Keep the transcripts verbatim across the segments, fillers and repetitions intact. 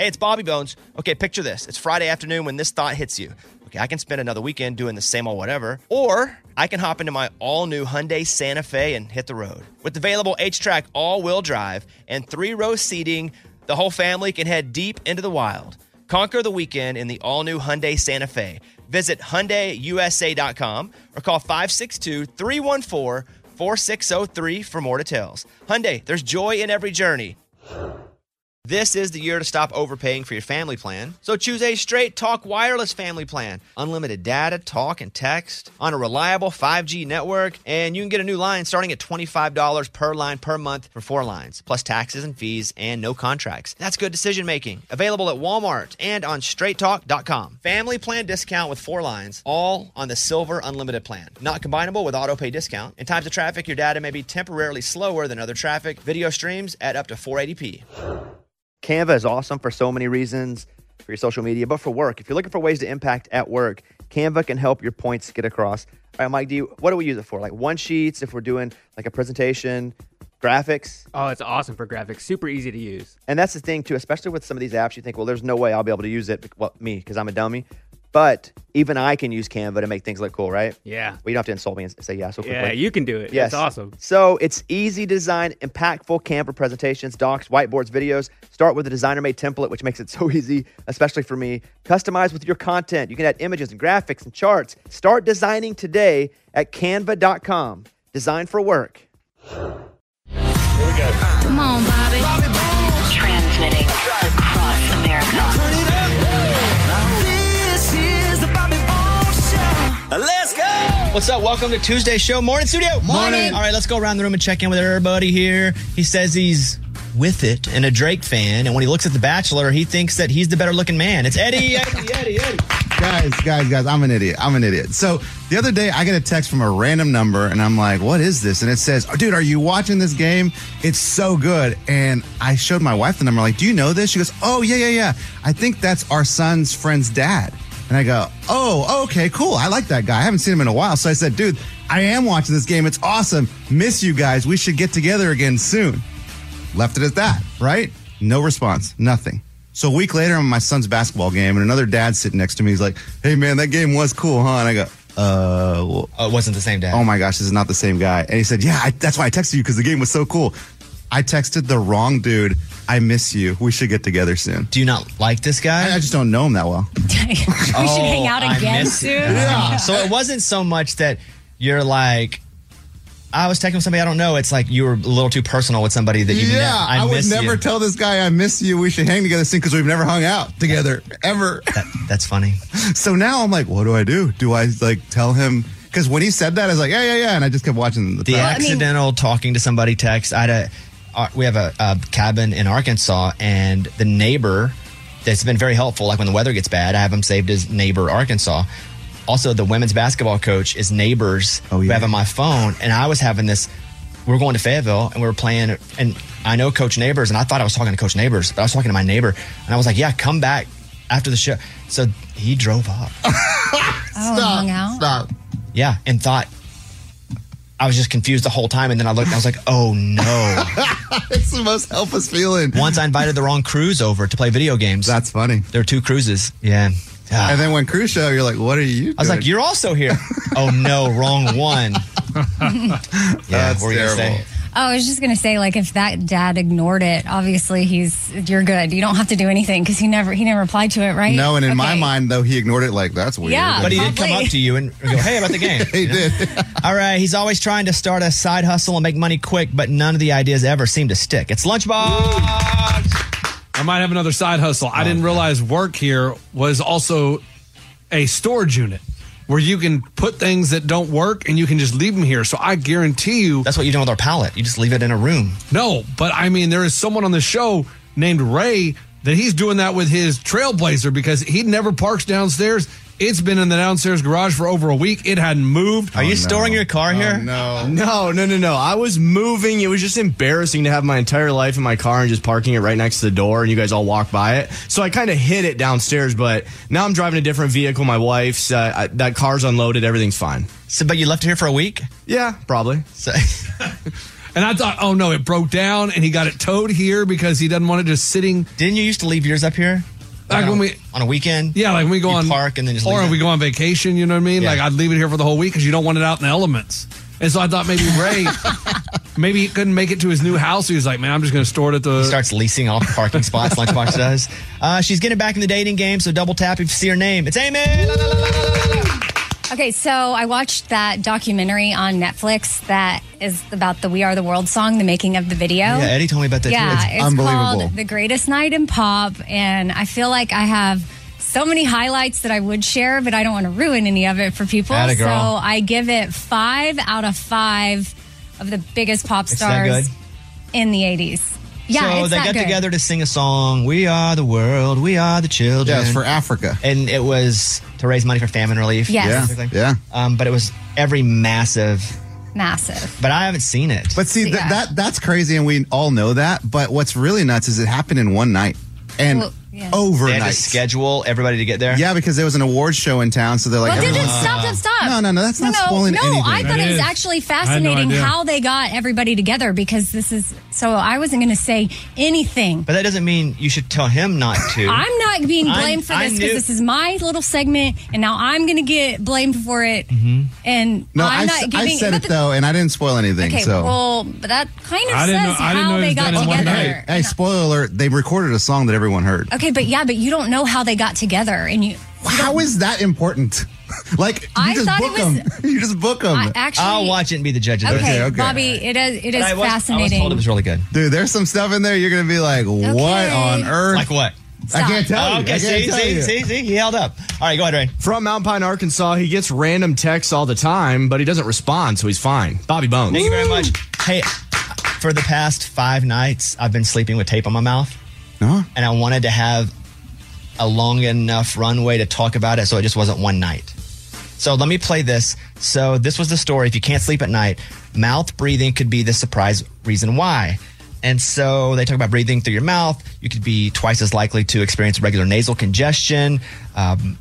Hey, it's Bobby Bones. Okay, picture this. It's Friday afternoon when this thought hits you. Okay, I can spend another weekend doing the same old whatever, or I can hop into my all-new Hyundai Santa Fe and hit the road. With available H-Track all-wheel drive and three-row seating, the whole family can head deep into the wild. Conquer the weekend in the all-new Hyundai Santa Fe. Visit Hyundai U S A dot com or call five six two, three one four, four six zero three for more details. Hyundai, there's joy in every journey. This is the year to stop overpaying for your family plan. So choose a Straight Talk Wireless family plan. Unlimited data, talk, and text on a reliable five G network. And you can get a new line starting at twenty-five dollars per line per month for four lines, plus taxes and fees and no contracts. That's good decision making. Available at Walmart and on straight talk dot com. Family plan discount with four lines, all on the Silver Unlimited plan. Not combinable with auto pay discount. In times of traffic, your data may be temporarily slower than other traffic. Video streams at up to four eighty p. Canva is awesome for so many reasons, for your social media, but for work. If you're looking for ways to impact at work, Canva can help your points get across. All right, Mike, do you, what do we use it for? Like one sheets, if we're doing like a presentation, graphics? Oh, it's awesome for graphics. Super easy to use. And that's the thing, too, especially with some of these apps, you think, well, there's no way I'll be able to use it. Well, me, because I'm a dummy. But even I can use Canva to make things look cool, right? Yeah. Well, you don't have to insult me and say yeah so quickly. Yeah, you can do it. Yes. It's awesome. So it's easy to design impactful Canva presentations, docs, whiteboards, videos. Start with a designer-made template, which makes it so easy, especially for me. Customize with your content. You can add images and graphics and charts. Start designing today at canva dot com. Design for work. Here we go. Come on, Bobby. Bobby Bones. Transmitting across America. Turn it up. This is the Bobby Bones Show. Let's go. What's up? Welcome to Tuesday Show. Morning, studio. Morning. All right, let's go around the room and check in with everybody here. He says he's with it and a Drake fan, and when he looks at The Bachelor, he thinks that he's the better-looking man. It's Eddie, Eddie, Eddie, Eddie. Guys, guys, guys, I'm an idiot. I'm an idiot. So the other day, I get a text from a random number, and I'm like, what is this? And it says, oh, dude, are you watching this game? It's so good. And I showed my wife the number, like, do you know this? She goes, oh, yeah, yeah, yeah. I think that's our son's friend's dad. And I go, oh, okay, cool. I like that guy. I haven't seen him in a while. So I said, dude, I am watching this game. It's awesome. Miss you guys. We should get together again soon. Left it at that, right? No response. Nothing. So a week later, I'm at my son's basketball game, and another dad sitting next to me. He's like, hey, man, that game was cool, huh? And I go, uh... Well, oh, it wasn't the same dad. Oh, my gosh, this is not the same guy. And he said, yeah, I, that's why I texted you, because the game was so cool. I texted the wrong dude. I miss you. We should get together soon. Do you not like this guy? I, I just don't know him that well. we should hang out I again miss- soon. Yeah. So it wasn't so much that you're like, I was texting with somebody I don't know. It's like you were a little too personal with somebody that you Yeah, ne- I, I would miss never you. tell this guy I miss you. We should hang together soon because we've never hung out together ever. That, that's funny. So now I'm like, what do I do? Do I like tell him? Because when he said that, I was like, yeah, yeah, yeah. And I just kept watching the The text. accidental talking to somebody text. I had a, uh, we have a, a cabin in Arkansas, and the neighbor that's been very helpful. Like when the weather gets bad, I have him saved as neighbor Arkansas. Also, the women's basketball coach is neighbors Oh, who yeah. have on my phone, and I was having this. We were going to Fayetteville, and we were playing, and I know Coach Neighbors, and I thought I was talking to Coach Neighbors, but I was talking to my neighbor, and I was like, yeah, come back after the show. So he drove up. Oh, hung out? Stop. Yeah, and thought I was just confused the whole time, and then I looked, and I was like, oh no. It's the most helpless feeling. Once I invited the wrong cruise over to play video games. That's funny. There were two cruises. Yeah. Ah. And then when cruise show, you're like, what are you doing? I was like, you're also here. Oh no, wrong one. Yeah, That's what were you gonna terrible. say? Oh, I was just going to say, like, if that dad ignored it, obviously he's, you're good. You don't have to do anything because he never, he never replied to it, right? No, and in my Okay. mind, though, he ignored it like, that's weird. Yeah. But he did come Probably. up to you and go, hey, about the game. He did. All right, he's always trying to start a side hustle and make money quick, but none of the ideas ever seem to stick. It's Lunchbox. I might have another side hustle. I didn't realize work here was also a storage unit where you can put things that don't work and you can just leave them here. So I guarantee you. That's what you do with our pallet. You just leave it in a room. No, but I mean, there is someone on the show named Ray that he's doing that with his Trailblazer because he never parks downstairs. It's been in the downstairs garage for over a week. It hadn't moved. Are you storing your car here? No. No, no, no, no. I was moving. It was just embarrassing to have my entire life in my car and just parking it right next to the door and you guys all walk by it. So I kind of hid it downstairs, but now I'm driving a different vehicle. My wife's, uh, I, that car's unloaded. Everything's fine. So, but you left it here for a week? Yeah, probably. So, And I thought, oh no, it broke down and he got it towed here because he doesn't want it just sitting. Didn't you used to leave yours up here? Like on, when a, we, on a weekend? Yeah, like when we go you on park and then just or leave if it. we go on vacation, you know what I mean? Yeah. Like I'd leave it here for the whole week because you don't want it out in the elements. And so I thought maybe Ray, maybe he couldn't make it to his new house. He was like, man, I'm just going to store it at the. He starts leasing off parking spots, Lunchbox does. Uh, she's getting back in the dating game, so double tap if you see her name. It's Amy! La, la, la, la, la, la. Okay, so I watched that documentary on Netflix that is about the We Are the World song, the making of the video. Yeah, Eddie told me about that yeah, too. it's unbelievable. called The Greatest Night in Pop, and I feel like I have so many highlights that I would share, but I don't want to ruin any of it for people. Atta So girl. I give it five out of five of the biggest pop It's that stars good? in the eighties. Yeah, so it's they that got good. together to sing a song, We Are the World, We Are the Children. Yeah, it's for Africa. And it was to raise money for famine relief. Yes. Yeah, specifically. yeah. Um, but it was every massive, Massive. but I haven't seen it. But see, th- Yeah. that that's crazy, and we all know that. But what's really nuts is it happened in one night and Well, yeah. they overnight. had to schedule everybody to get there. Yeah, because there was an awards show in town, so they're like, Well, did it everyone- stop, stop, stop. No, no, no, that's not no, spoiling no, anything. I thought That it was is. actually I had no fascinating idea. how they got everybody together because this is, so I wasn't going to say anything. But that doesn't mean you should tell him not to. I'm not being I- blamed for I this knew- because this is my little segment and now I'm going to get blamed for it. Mm-hmm. And no, I'm I, not s- giving I said but it the- though, and I didn't spoil anything. Okay, so. well, but that kind of I didn't says know- I didn't know how it they was got done in one together. night. hey, spoiler alert! They recorded a song that everyone heard. Okay, but yeah, but you don't know how they got together, and you. How is that important? Like you I just thought book it was- them. You just book them, I actually. I'll watch it and be the judge of Okay, this. Okay, okay. Bobby, it is. It is But I was, I was fascinating. told it was really good. dude. There's some stuff in there. You're gonna be like, what Okay. on earth? Like what? I can't tell Oh, you. okay, I can't see, tell see, you. see, see, he held up. All right, go ahead, Rain. From Mountain Pine, Arkansas, he gets random texts all the time, but he doesn't respond, so he's fine. Bobby Bones. Thank you very much. Hey, for the past five nights, I've been sleeping with tape on my mouth, No? and I wanted to have a long enough runway to talk about it, so it just wasn't one night. So let me play this. So this was the story. If you can't sleep at night, mouth breathing could be the surprise reason why. And so they talk about breathing through your mouth. You could be twice as likely to experience regular nasal congestion. Um,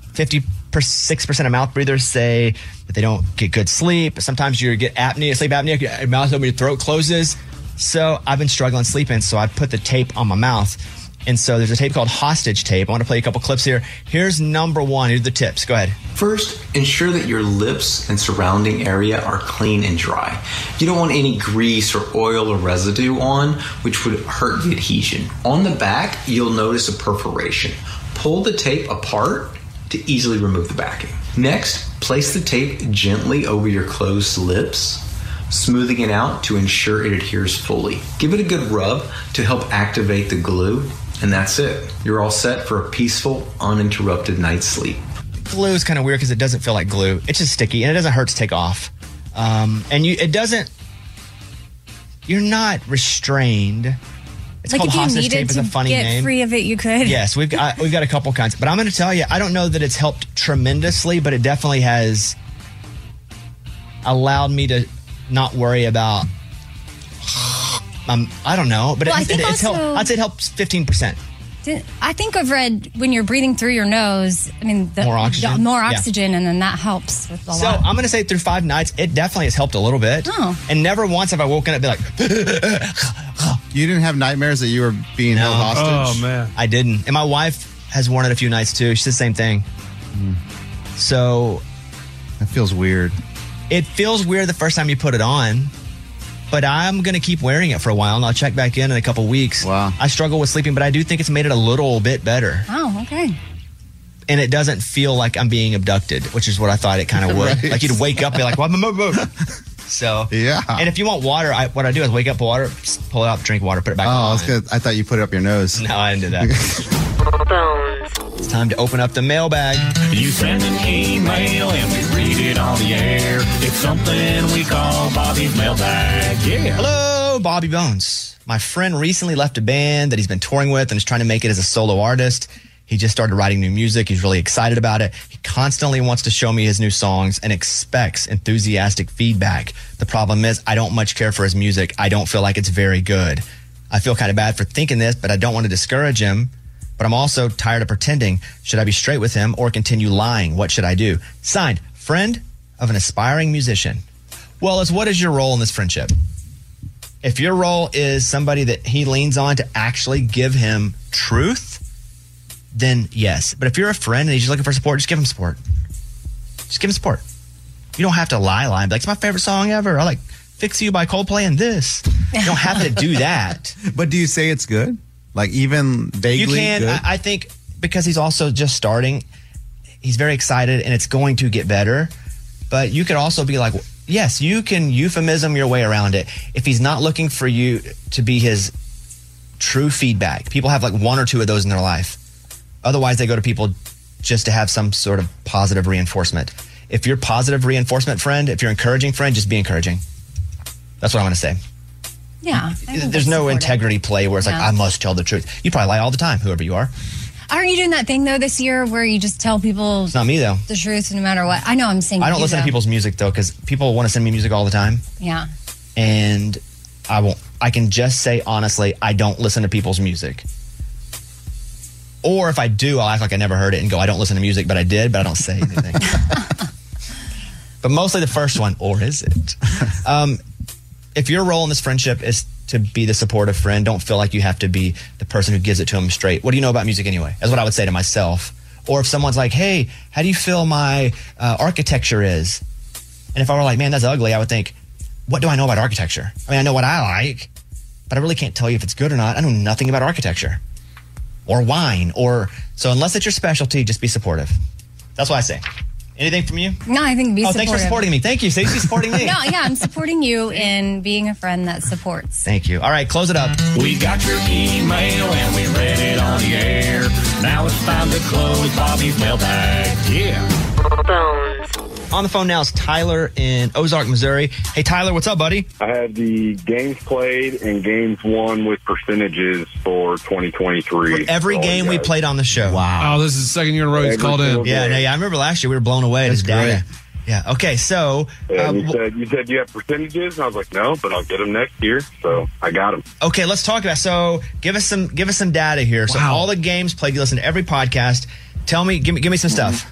fifty-six percent of mouth breathers say that they don't get good sleep. Sometimes you get apnea, sleep apnea, your mouth open, your throat closes. So I've been struggling sleeping, so I put the tape on my mouth. And so there's a tape called Hostage Tape. I want to play a couple clips here. Here's number one. Here's the tips. Go ahead. First, ensure that your lips and surrounding area are clean and dry. You don't want any grease or oil or residue on, which would hurt the adhesion. On the back, you'll notice a perforation. Pull the tape apart to easily remove the backing. Next, place the tape gently over your closed lips, smoothing it out to ensure it adheres fully. Give it a good rub to help activate the glue, and that's it. You're all set for a peaceful, uninterrupted night's sleep. Glue is kind of weird because it doesn't feel like glue. It's just sticky and it doesn't hurt to take off. Um, and you, it doesn't, you're not restrained. It's like called if you Hostage needed Tape. It's to a funny get name. free of it, you could. Yes, we've got we've got a couple kinds, but I'm going to tell you, I don't know that it's helped tremendously, but it definitely has allowed me to not worry about. Um, I don't know, but Well, I it, think it, it's helped. also- I'd say it helps fifteen percent. Didn't- I think I've read when you're breathing through your nose. I mean, the, More oxygen? the- more Yeah. oxygen, and then that helps with a So lot. I'm going to say through five nights, it definitely has helped a little bit. Oh. And never once have I woken up and be like, You didn't have nightmares that you were being No. held hostage? Oh man. I didn't. And my wife has worn it a few nights too. She said the same thing. So That feels weird. it feels weird the first time you put it on, but I'm going to keep wearing it for a while and I'll check back in in a couple weeks. Wow. I struggle with sleeping, but I do think it's made it a little bit better. Oh, okay. And it doesn't feel like I'm being abducted, which is what I thought it kind of would. Right. Like you'd wake up and be like, what? So, Yeah. And if you want water, I, what I do is wake up water, just pull it out, drink water, put it back Oh, on. that's good. I thought you put it up your nose. No, I didn't do that. It's time to open up the mailbag. You send an email and we read it on the air. It's something we call Bobby's mailbag. Yeah. Hello, Bobby Bones. My friend recently left a band that he's been touring with and is trying to make it as a solo artist. He just started writing new music. He's really excited about it. He constantly wants to show me his new songs and expects enthusiastic feedback. The problem is I don't much care for his music. I don't feel like it's very good. I feel kind of bad for thinking this, but I don't want to discourage him. But I'm also tired of pretending. Should I be straight with him or continue lying? What should I do? Signed, friend of an aspiring musician. Well, it's what is your role in this friendship? If your role is somebody that he leans on to actually give him truth, then yes. But if you're a friend and he's just looking for support, just give him support. Just give him support. You don't have to lie, lie. And be like, it's my favorite song ever. I like Fix You by Coldplay and this. You don't have to do that. But do you say it's good? Like even vaguely You can. good? I, I think because he's also just starting, he's very excited and it's going to get better. But you could also be like, yes, you can euphemism your way around it. If he's not looking for you to be his true feedback, people have like one or two of those in their life. Otherwise, they go to people just to have some sort of positive reinforcement. If you're positive reinforcement friend, if you're encouraging friend, just be encouraging. That's what I'm going to say. Yeah. I think There's that's no supportive. integrity play where it's like, Yeah. I must tell the truth. You probably lie all the time, whoever you are. Aren't you doing that thing, though, this year where you just tell people It's not me, though. the truth no matter what? I know I'm saying I don't you, listen to though. people's music, though, because people want to send me music all the time. Yeah. And I won't. I can just say honestly, I don't listen to people's music. Or if I do, I'll act like I never heard it and go, I don't listen to music, but I did, but I don't say anything. But mostly the first one, or is it? Um, if your role in this friendship is to be the supportive friend, don't feel like you have to be the person who gives it to him straight. What do you know about music anyway? That's what I would say to myself. Or if someone's like, hey, how do you feel my uh, architecture is? And if I were like, man, that's ugly, I would think, what do I know about architecture? I mean, I know what I like, but I really can't tell you if it's good or not. I know nothing about architecture or wine or so unless it's your specialty, just be supportive. That's what I say. Anything from you? No, I think be oh, supportive. thanks for supporting me. Thank you. Stacey's supporting me. No, yeah, I'm supporting you in being a friend that supports. Thank you. All right, close it up. We got your email and we read it on the air. Now it's time to close Bobby's mailbag. Yeah. On the phone now is Tyler in Ozark, Missouri. Hey, Tyler, what's up, buddy? I had the games played and games won with percentages for twenty twenty-three. Every All game you we guys. played on the show. Oh, this is the second year in a row he's Every called in. single Yeah, no, yeah. I remember last year we were blown away at his data. Yeah. Okay. So, And uh, you said you said you have percentages, and I was like, no, but I'll get them next year. So I got them. okay, let's talk about. So, give us some, give us some data here. So, Wow. all the games played. You listen to every podcast. Tell me, give me, give me some stuff.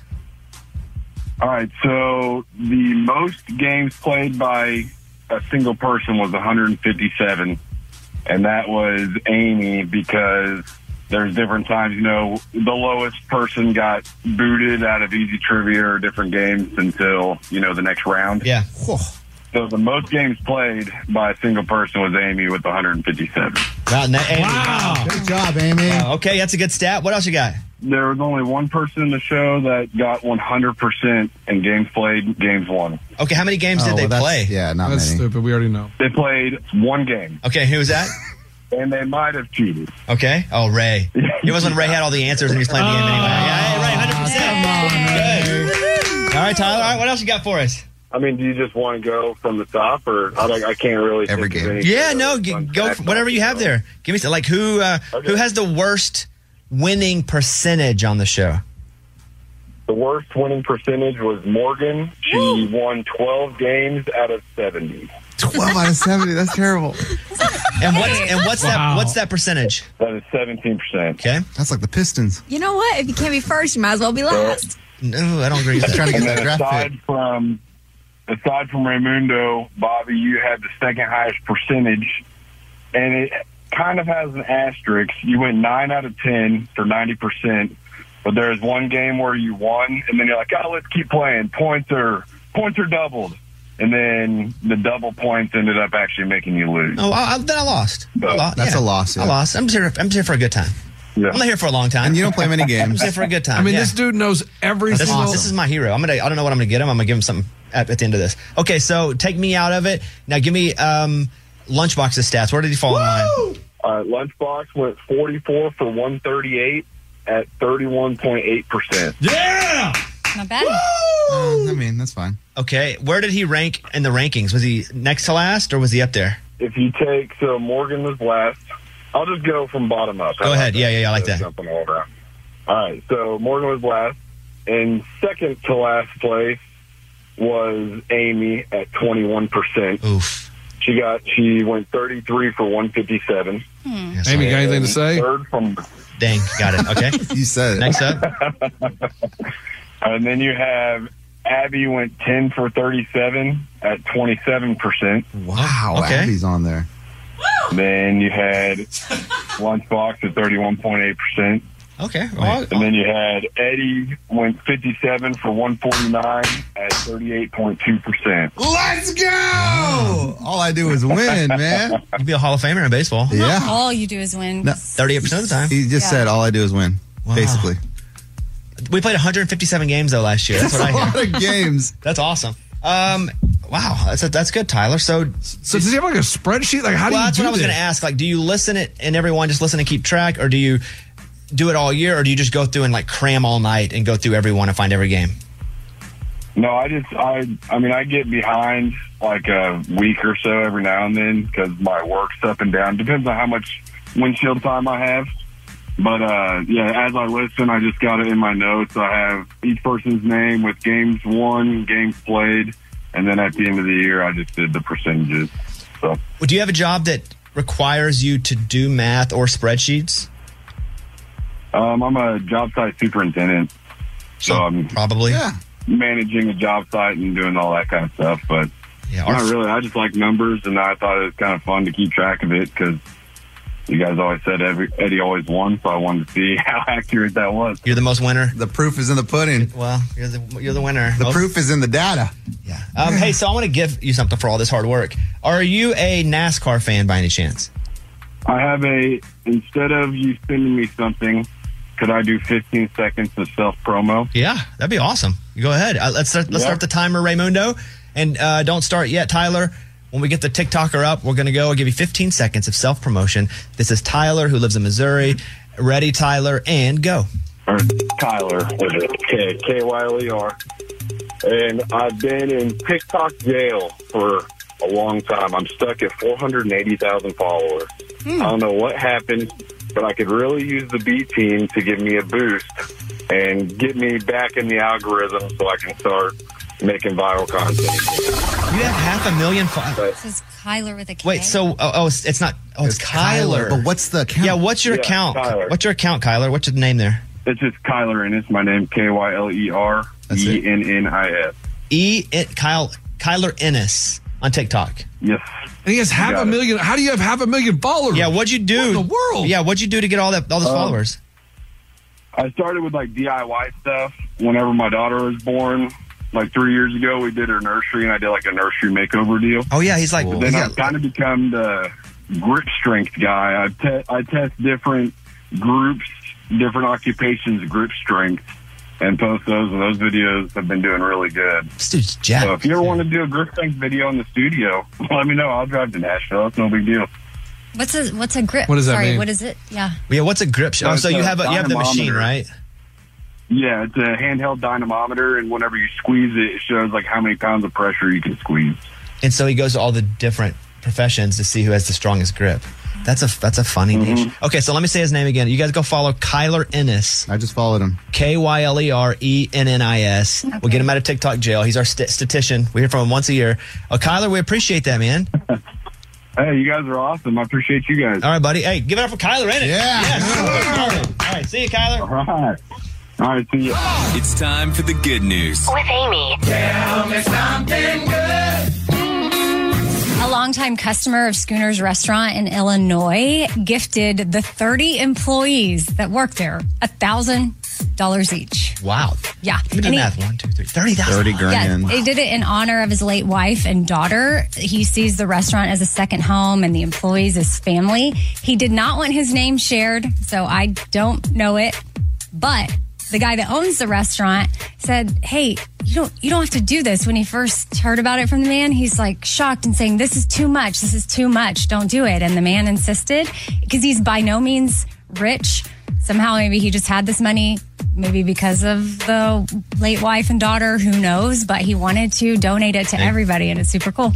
All right. So the most games played by a single person was one hundred fifty-seven, and that was Amy because there's different times. You know, the lowest person got booted out of Easy Trivia or different games until you know the next round. Yeah. So the most games played by a single person was Amy with one hundred fifty-seven. Wow. and that- Amy, Wow. Good job, Amy. wow. Okay, that's a good stat. What else you got? There was only one person in the show that got one hundred percent in games played, games won. Okay, how many games Oh, did they well, that's- play? Yeah, not That's many. stupid. We already know. They played one game, Okay, who was that? and they might have cheated. Okay. Oh, Ray. It was when Ray had all the answers and he was playing the game anyway. Yeah, hey, Ray, one hundred percent. Good. All right, Tyler. All right, what else you got for us? I mean, do you just want to go from the top, or I, like, I can't really Every think of game. anything Yeah, other no, than g- fun go facts for whatever you have on it. there. Give me some, like who uh, Okay. who has the worst winning percentage on the show? The worst winning percentage was Morgan. She won twelve games out of seventy. twelve out of seventy. That's terrible. And what's and what's that Wow. what's that percentage? That is seventeen percent. Okay. That's like the Pistons. You know what? If you can't be first, you might as well be last. No, I don't agree with that. Trying to get And that then draft aside pick. from aside from Raymundo, Bobby, you had the second highest percentage, and it kind of has an asterisk. You went nine out of ten for ninety percent, but there's one game where you won, and then you're like, oh, let's keep playing. Points are points are doubled, and then the double points ended up actually making you lose. Oh, I, I, then I lost. I lost. That's a loss, yeah. I lost. I'm just here. I'm just here for a good time. Yeah. I'm not here for a long time. And you don't play many I'm games. just here for a good time. I mean, yeah. this dude knows every This is, single. this is my hero. I'm gonna. I don't know what I'm gonna get him. I'm gonna give him something at, at the end of this. Okay, so take me out of it. Now give me um, Lunchbox's stats. Where did he fall in line? Uh, Lunchbox went forty-four for one thirty-eight at thirty-one point eight percent. Yeah. Not bad. Uh, I mean, that's fine. Okay, where did he rank in the rankings? Was he next to last or was he up there? If you take, so Morgan was last. I'll just go from bottom up. Go ahead. Yeah, yeah, yeah, I like that. Jumping all around. All right, so Morgan was last. And second to last place was Amy at twenty-one percent. Oof. She got, she went thirty-three for one fifty-seven. Yeah, Amy, sorry. got anything to say? Third from, Dang, got it. Okay. You said it. Next up. and then you have Abby went ten for thirty-seven at twenty-seven percent. Wow. Okay. Abby's on there. Then you had Lunchbox at thirty-one point eight percent. Okay. Well, and then you had Eddie went fifty-seven for one forty-nine at thirty-eight point two percent. Let's go! All I do is win, man. You'd be a Hall of Famer in baseball. Yeah. All you do is win. No, thirty-eight percent of the time. He just Yeah. said all I do is win, Wow. basically. We played one hundred fifty-seven games, though, last year. That's, That's what a I hear. lot of games. That's awesome. Um, wow. That's a, that's good, Tyler. So, So does he have like a spreadsheet? Like how do well, you that's do what I was this? going to ask. Like, do you listen it and everyone just listen and keep track, or do you do it all year, or do you just go through and like cram all night and go through every one and find every game? No, I just, I, I mean, I get behind like a week or so every now and then because my work's up and down. Depends on how much windshield time I have. But, uh, yeah, as I listen, I just got it in my notes. I have each person's name with games won, games played, and then at the end of the year, I just did the percentages. So, Well, do you have a job that requires you to do math or spreadsheets? um, I'm a job site superintendent. So I'm Probably. Yeah. managing a job site and doing all that kind of stuff. But Yeah, our- not really. I just like numbers, and I thought it was kind of fun to keep track of it because you guys always said every, Eddie always won, so I wanted to see how accurate that was. You're the most winner. The proof is in the pudding. Well, you're the you're the winner. The Most- proof is in the data. Yeah. Um, hey, so I want to give you something for all this hard work. Are you a NASCAR fan by any chance? I have a, instead of you sending me something, could I do fifteen seconds of self-promo? Yeah, that'd be awesome. You go ahead. Uh, let's start, let's Yeah. start the timer, Raymundo. And uh, don't start yet, Tyler. When we get the TikToker up, we're going to go. I'll give you fifteen seconds of self-promotion. This is Tyler, who lives in Missouri. Ready, Tyler, and go. Or Tyler, with a K, K Y L E R. And I've been in TikTok jail for a long time. I'm stuck at four hundred eighty thousand followers. I don't know what happened, but I could really use the B team to give me a boost and get me back in the algorithm so I can start making viral content. You have half a million followers. This is Kyler with a K. Wait, so, oh, oh it's, it's not, oh, it's, Kyler. But what's the account? Yeah, what's your Yeah, account? Kyler. What's your account, Kyler? What's your name there? It's just Kyler, and it's my name, K Y L E R E N N I S. E, it, Kyle, Kyler Ennis on TikTok. Yes. And he has half got a it. million. How do you have half a million followers? Yeah, what'd you do? What in the world? Yeah, what'd you do to get all that all those Um, followers? I started with like D I Y stuff whenever my daughter was born. Like three years ago, we did her nursery, and I did like a nursery makeover deal. Oh yeah, he's like, But he's then got- I've kind of become the grip strength guy. I, te- I test different groups, different occupations, grip strength, and post those. And those videos have been doing really good. this dude's jacked. So if you ever want to do a grip strength video in the studio, let me know. I'll drive to Nashville. It's no big deal. What's a what's a grip? What does that Sorry, mean? what is it? Yeah. Yeah, what's a grip? So Oh, it's so you a have a, you have the machine, dynamometer. right? Yeah, it's a handheld dynamometer, and whenever you squeeze it, it shows like how many pounds of pressure you can squeeze. And so he goes to all the different professions to see who has the strongest grip. That's a that's a funny Mm-hmm. niche. Okay, so let me say his name again. You guys go follow Kyler Ennis, I just followed him. K Y L E R E N N I S. We'll get him out of TikTok jail. He's our st- statistician. We hear from him once a year. Oh, Kyler, we appreciate that, man. Hey, you guys are awesome. I appreciate you guys. All right, buddy. Hey, give it up for Kyler Ennis. Yeah. Yes. All right, see you, Kyler. All right. All right, see you. It's time for the good news. With Amy. Tell me something good. A longtime customer of Schooner's Restaurant in Illinois gifted the thirty employees that work there one thousand dollars each. Wow. Yeah. Let me do And he- math. One, two, three. thirty thousand. thirty Yeah, grand. they did it in honor of his late wife and daughter. He sees the restaurant as a second home and the employees as family. He did not want his name shared, so I don't know it. But the guy that owns the restaurant said, "Hey, you don't you don't have to do this." When he first heard about it from the man, he's like shocked and saying, "This is too much. This is too much. Don't do it." And the man insisted because he's by no means rich. Somehow maybe he just had this money, maybe because of the late wife and daughter, who knows, but he wanted to donate it to everybody, and it's super cool.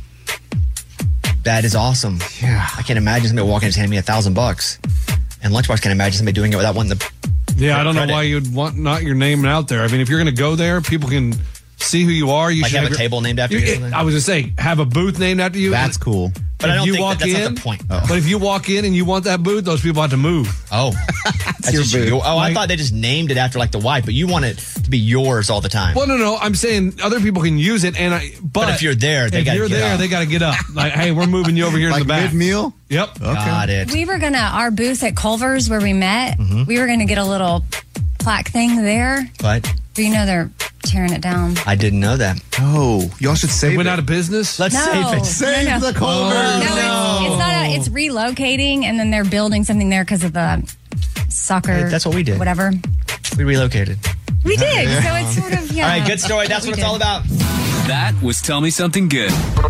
That is awesome. Yeah. I can't imagine somebody walking in and handing me a thousand bucks. And Lunchbox can't imagine somebody doing it without wanting the. Yeah, I don't know credit. why you'd want not your name out there. I mean, if you're going to go there, people can see who you are. You Like should have a your- table named after you or you- something? I was going to say, have a booth named after you. That's cool. But But if I don't you think walk that, that's in, not the point. But if you walk in and you want that booth, those people have to move. Oh, that's your just booth. your- oh, I Like- thought they just named it after like the wife, but you want it to be yours all the time. Well, no, no. I'm saying other people can use it, and I. But, But if you're there, they if gotta you're get there, up. they got to get up. Like, hey, we're moving you over here Like in the back. mid-meal? Yep. Got it. We were gonna our booth at Culver's where we met. Mm-hmm. We were gonna get a little plaque thing there, But but you know they're tearing it down. I didn't know that. Oh, y'all should save Went it. out of business. Let's No. save it. Save No, no. the Culver's. No, it's, it's not. A, it's relocating, and then they're building something there because of the soccer. Hey, that's what we did. Whatever We relocated. we did. So it's sort of yeah. All right, good story. That's We what it's did. all about. That was Tell Me Something Good.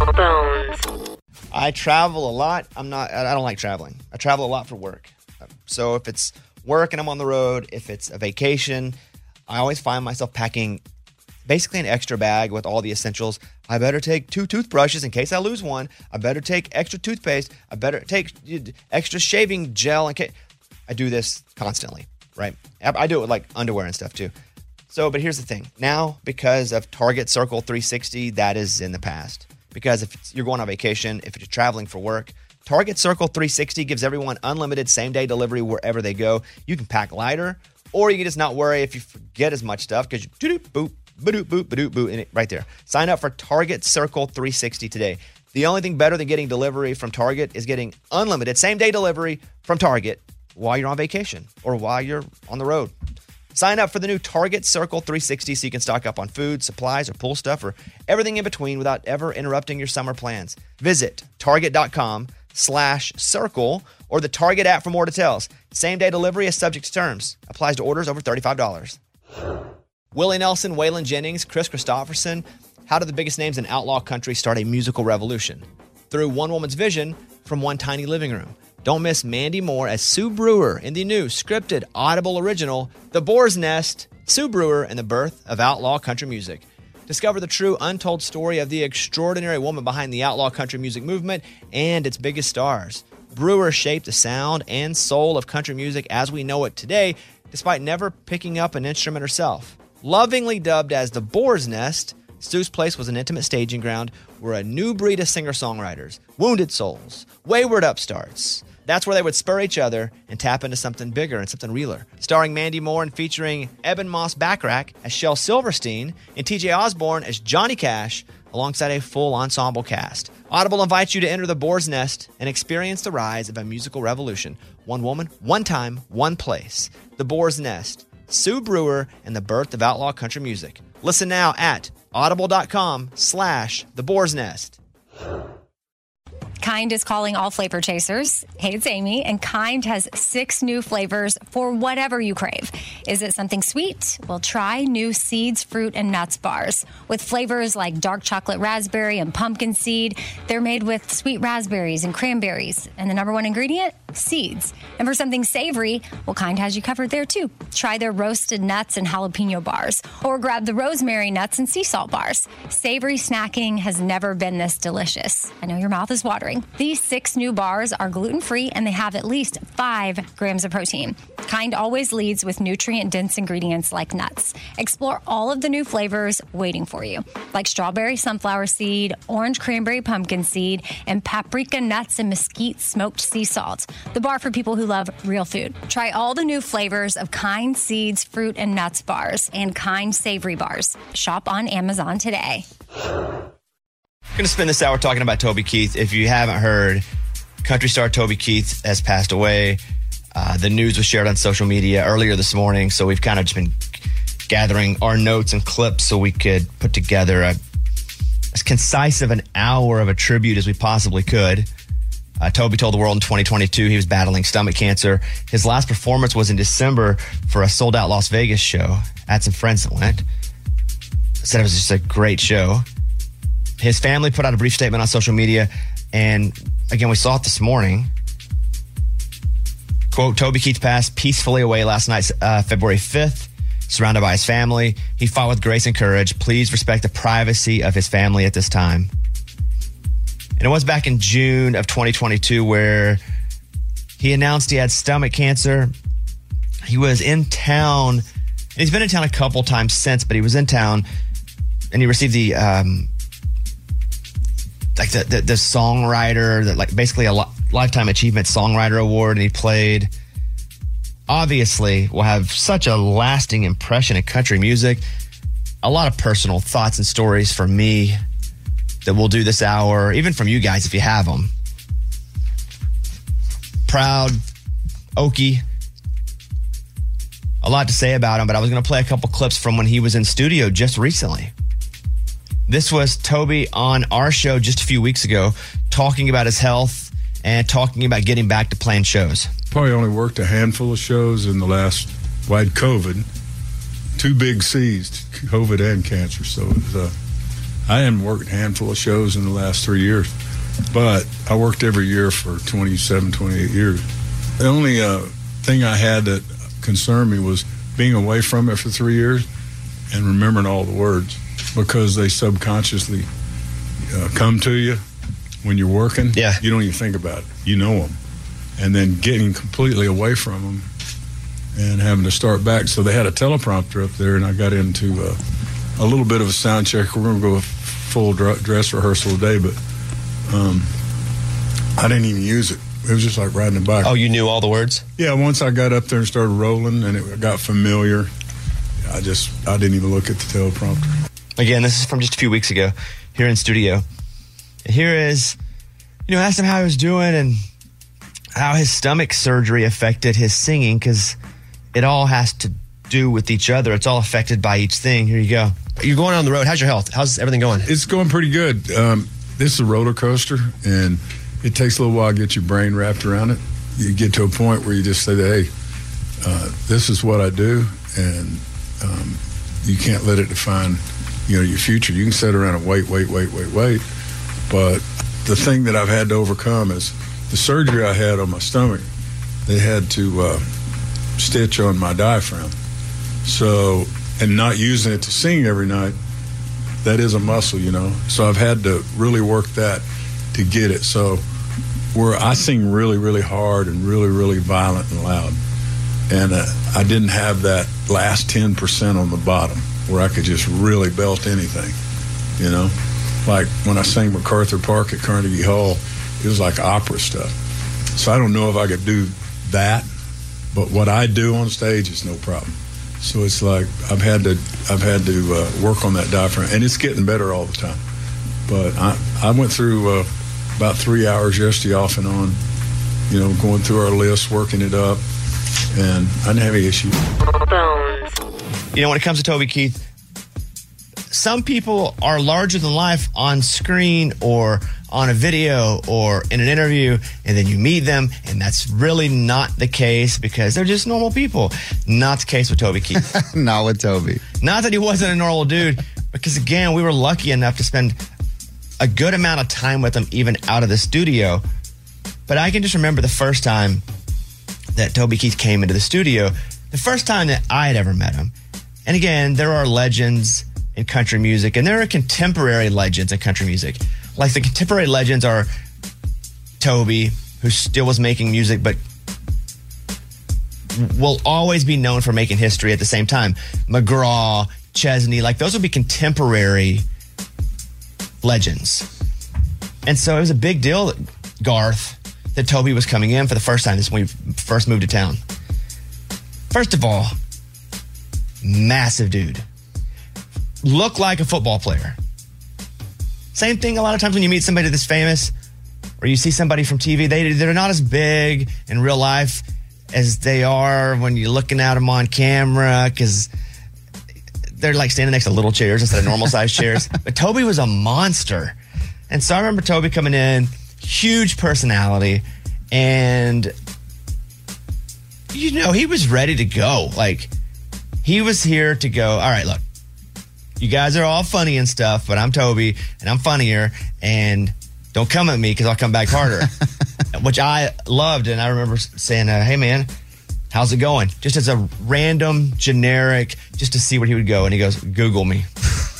I travel a lot. I'm not. I don't like traveling. I travel a lot for work. So if it's work and I'm on the road, if it's a vacation, I always find myself packing basically an extra bag with all the essentials. I better take two toothbrushes in case I lose one. I better take extra toothpaste. I better take extra shaving gel in case. I do this constantly, right? I do it with like underwear and stuff too. So, but here's the thing. Now, because of Target Circle three sixty, that is in the past. Because if it's, you're going on vacation, if you're traveling for work, Target Circle three sixty gives everyone unlimited same-day delivery wherever they go. You can pack lighter, or you can just not worry if you forget as much stuff because you do-doop, boop, ba-doop, boop, ba-doop, boop, and it right there. Sign up for Target Circle three sixty today. The only thing better than getting delivery from Target is getting unlimited same-day delivery from Target while you're on vacation or while you're on the road. Sign up for the new Target Circle three sixty so you can stock up on food, supplies, or pool stuff, or everything in between without ever interrupting your summer plans. Visit target.com slash circle or the Target app for more details. Same-day delivery is subject to terms. Applies to orders over thirty-five dollars. Willie Nelson, Waylon Jennings, Chris Christopherson. How did the biggest names in outlaw country start a musical revolution? Through one woman's vision from one tiny living room. Don't miss Mandy Moore as Sue Brewer in the new scripted Audible original, The Boar's Nest, Sue Brewer and the Birth of Outlaw Country Music. Discover the true untold story of the extraordinary woman behind the outlaw country music movement and its biggest stars. Brewer shaped the sound and soul of country music as we know it today, despite never picking up an instrument herself. Lovingly dubbed as The Boar's Nest, Sue's place was an intimate staging ground where a new breed of singer-songwriters, wounded souls, wayward upstarts, that's where they would spur each other and tap into something bigger and something realer. Starring Mandy Moore and featuring Eben Moss Backrack as Shel Silverstein and T J Osborne as Johnny Cash alongside a full ensemble cast. Audible invites you to enter the Boar's Nest and experience the rise of a musical revolution. One woman, one time, one place. The Boar's Nest, Sue Brewer, and the birth of outlaw country music. Listen now at audible.com slash the Boar's Nest. Kind is calling all flavor chasers. Hey, it's Amy, and Kind has six new flavors for whatever you crave. Is it something sweet? Well, try new seeds, fruit, and nuts bars. With flavors like dark chocolate raspberry and pumpkin seed, they're made with sweet raspberries and cranberries. And the number one ingredient? Seeds. And for something savory, well, Kind has you covered there too. Try their roasted nuts and jalapeno bars, or grab the rosemary nuts and sea salt bars. Savory snacking has never been this delicious. I know your mouth is watering. These six new bars are gluten-free and they have at least five grams of protein. Kind always leads with nutrient-dense ingredients like nuts. Explore all of the new flavors waiting for you, like strawberry sunflower seed, orange cranberry pumpkin seed, and paprika nuts and mesquite smoked sea salt. The bar for people who love real food. Try all the new flavors of Kind seeds, fruit, and nuts bars and Kind savory bars. Shop on Amazon today. We're going to spend this hour talking about Toby Keith. If you haven't heard, country star Toby Keith has passed away. Uh, the news was shared on social media earlier this morning, so we've kind of just been gathering our notes and clips so we could put together a, as concise of an hour of a tribute as we possibly could. Uh, Toby told the world in twenty twenty-two he was battling stomach cancer. His last performance was in December for a sold-out Las Vegas show. I had some friends that went. Said it was just a great show. His family put out a brief statement on social media, and again, we saw it this morning. Quote, Toby Keith passed peacefully away last night, uh, February fifth, surrounded by his family. He fought with grace and courage. Please respect the privacy of his family at this time. And it was back in June of twenty twenty-two where he announced he had stomach cancer. He was in town, and he's been in town a couple times since, but he was in town, and he received the... Um, like the, the, the songwriter, that like basically a li- Lifetime Achievement Songwriter Award, and he played. Obviously, will have such a lasting impression in country music. A lot of personal thoughts and stories from me that we'll do this hour, even from you guys if you have them. Proud, Okie. A lot to say about him, but I was going to play a couple clips from when he was in studio just recently. This was Toby on our show just a few weeks ago, talking about his health and talking about getting back to playing shows. Probably only worked a handful of shows in the last, well, I had COVID, two big C's, COVID and cancer. So it was, uh, I hadn't worked a handful of shows in the last three years, but I worked every year for twenty-seven, twenty-eight years. The only uh, thing I had that concerned me was being away from it for three years and remembering all the words, because they subconsciously uh, come to you when you're working. Yeah. You don't even think about it. You know them. And then getting completely away from them and having to start back. So they had a teleprompter up there, and I got into uh, a little bit of a sound check. We're going to go a full dr- dress rehearsal today, but um, I didn't even use it. It was just like riding a bike. Oh, you knew all the words? Yeah, once I got up there and started rolling and it got familiar, I just, I didn't even look at the teleprompter. Again, this is from just a few weeks ago here in studio. And here is, you know, asked him how he was doing and how his stomach surgery affected his singing, because it all has to do with each other. It's all affected by each thing. Here you go. You're going on the road. How's your health? How's everything going? It's going pretty good. Um, this is a roller coaster, and it takes a little while to get your brain wrapped around it. You get to a point where you just say, hey, uh, this is what I do, and um, you can't let it define, you know, your future. You can sit around and wait, wait, wait, wait, wait. But the thing that I've had to overcome is the surgery I had on my stomach. They had to uh, stitch on my diaphragm. So, and not using it to sing every night, that is a muscle, you know. So I've had to really work that to get it. So where I sing really, really hard and really, really violent and loud. And uh, I didn't have that last ten percent on the bottom where I could just really belt anything, you know. Like when I sang MacArthur Park at Carnegie Hall, it was like opera stuff. So I don't know if I could do that, but what I do on stage is no problem. So it's like I've had to I've had to uh, work on that diaphragm, and it's getting better all the time. But I I went through uh, about three hours yesterday off and on, you know, going through our list, working it up, and I didn't have any issue. You know, when it comes to Toby Keith, some people are larger than life on screen or on a video or in an interview, and then you meet them, and that's really not the case because they're just normal people. Not the case with Toby Keith. Not with Toby. Not that he wasn't a normal dude, because again, we were lucky enough to spend a good amount of time with him even out of the studio. But I can just remember the first time that Toby Keith came into the studio, the first time that I had ever met him. And again, there are legends in country music, and there are contemporary legends in country music. Like the contemporary legends are Toby, who still was making music, but will always be known for making history at the same time. McGraw, Chesney, like those would be contemporary legends. And so it was a big deal, that Garth, that Toby was coming in for the first time. This is when we first moved to town. First of all, massive dude. Looked like a football player. Same thing a lot of times when you meet somebody that's famous or you see somebody from T V, they, they're not as big in real life as they are when you're looking at them on camera, because they're like standing next to little chairs instead of normal size chairs. But Toby was a monster. And so I remember Toby coming in, huge personality, and you know, he was ready to go. Like, he was here to go, all right, look, you guys are all funny and stuff, but I'm Toby, and I'm funnier, and don't come at me because I'll come back harder. Which I loved, and I remember saying, uh, hey, man, how's it going? Just as a random, generic, just to see where he would go, and he goes, Google me.